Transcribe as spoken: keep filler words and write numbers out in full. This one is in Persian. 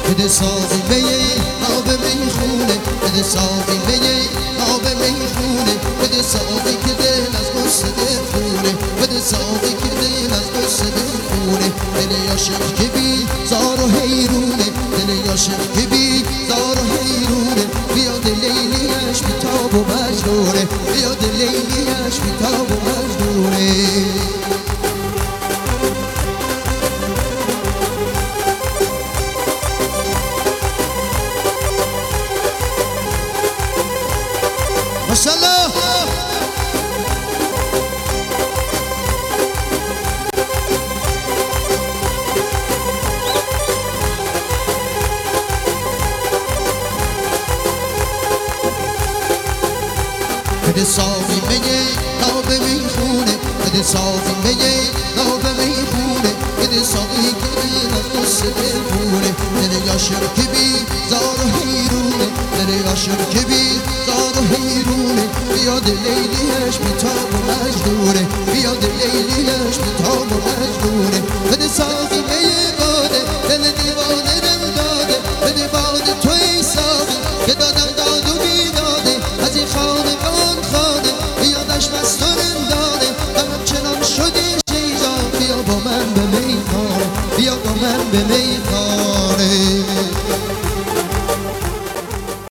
بده ساقی بیه آب میخونه، بده ساقی بیه آب میخونه، بده ساقی که دل از غصه خونه، بده ساقی که دل از غصه خونه. دل عاشق که بی زار و حیرونه، دل عاشق که بی زار و حیرونه. بیاد لیلیش بیتاب و مجنونه، بیاد لیلیش بیتاب و مجنونه. ماشاءالله بده ساقی میه آب میخونه، بده ساقی میه آب میخونه، بده ساقی که دل از غصه خونه. دل عاشق که بی زار و حیرونه، دل عاشق که بی زار و حیرونه. بیاد لیلیش بیتاب و مجنونه، بیاد لیلیش بیتاب و مجنونه. بده ساقی میه باده دل دیوانه رم داده، بده باده تو